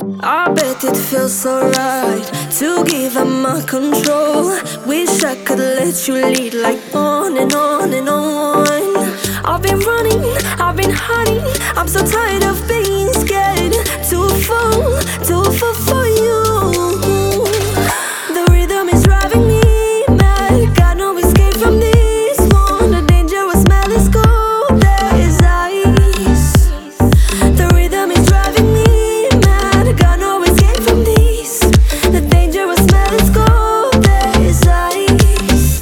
I bet it feels so right to give up my control. Wish I could let you lead like on and on and on. I've been running, I've been hiding. I'm so tired of being scared to fall for you. The rhythm is driving me mad. Got no escape from this one. The dangerous smell is cold as ice. The rhythm is driving me mad. Got no escape from this. The dangerous smell is cold as ice.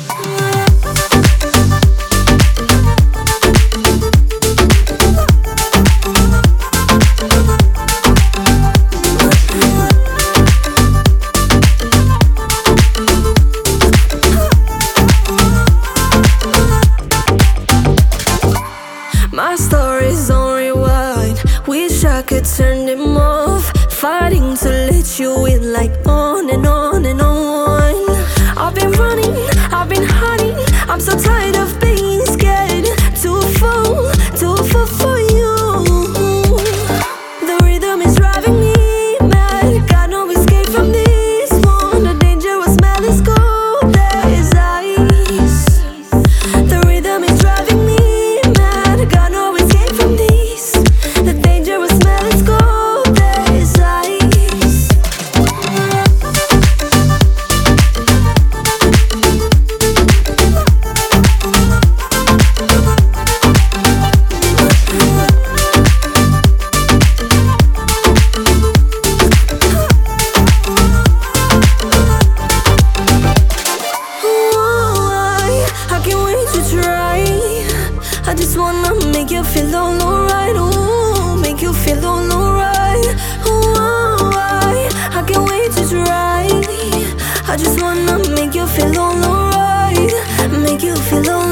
My story's on rewind. Wish I could turn them off. Fighting to let you in like on and on and on. I've been running, I've been hiding. I'm so tired of being scared to fall for you. The rhythm is driving me mad. Got no escape from this one. The dangerous smell is cold as ice. The rhythm is driving me mad. Got no escape from this. The dangerous smell is cold as ice. I can't wait to try. I just wanna make you feel all alright. Ooh, make you feel all alright. Ooh, I can't wait to try. I just wanna make you feel all alright. Make you feel all